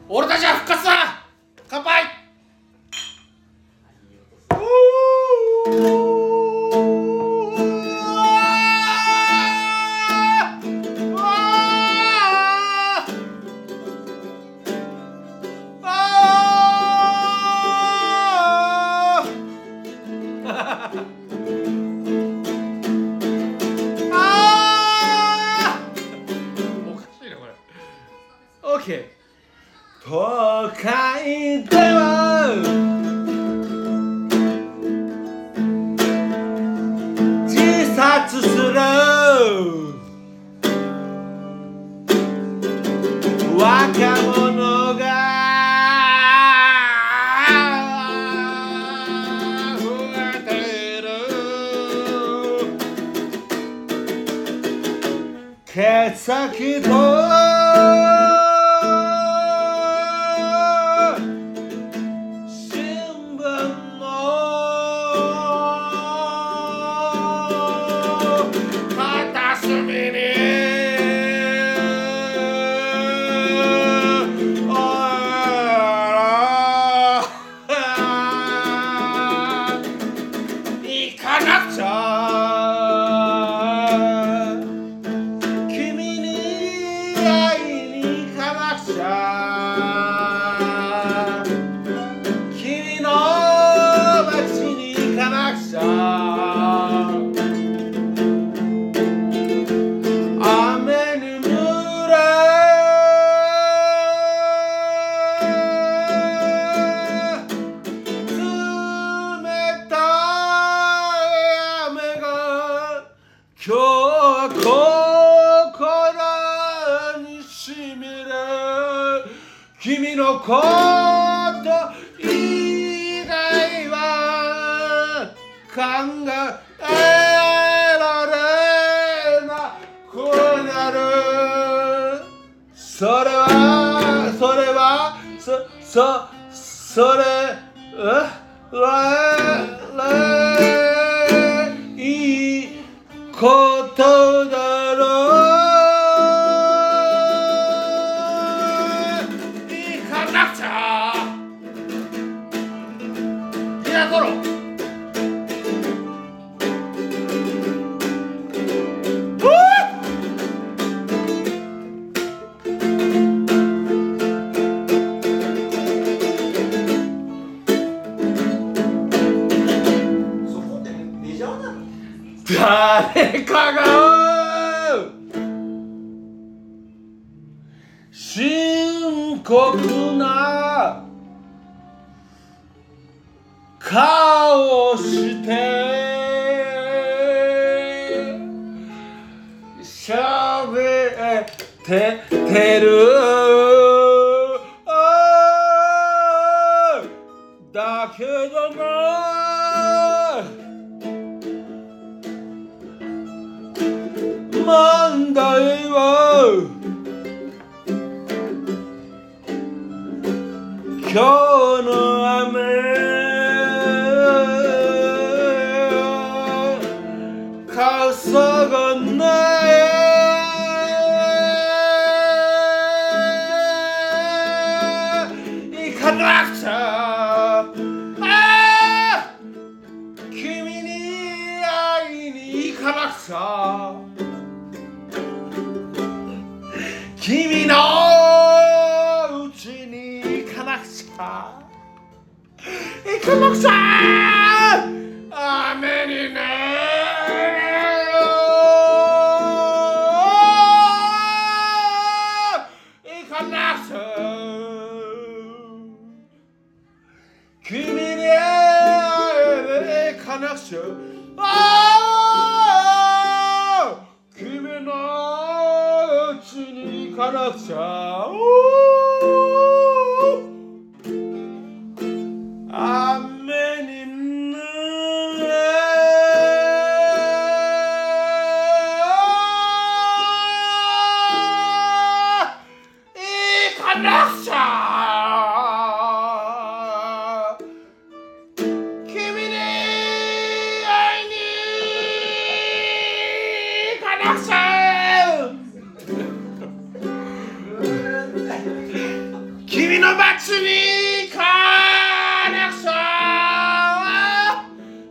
俺たちは復活だ。乾杯。 都会では自殺する若者が増えている血先と今日は心にしみる君のこと以外は考えられなくなるそれはいいことだろう行かなくちゃいやだろそこってメジャーなの？ 誰かが深刻な顔をして喋ってるだけどな問題は今日の雨傘がない行かなくちゃ君に会いに行かなくちゃ君のうちに行かなくちゃ行かなくちゃ雨にね行かなくちゃ君に会え行かなくちゃ君のうちに行かなくちゃ雨に濡れ行かなくちゃ君に会いに行かなくちゃ君君の街に行かなくちゃ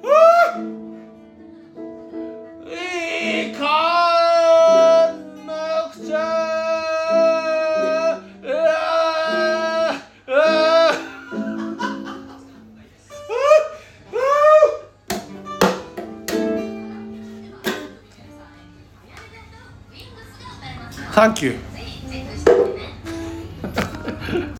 行かなくちゃサンキュー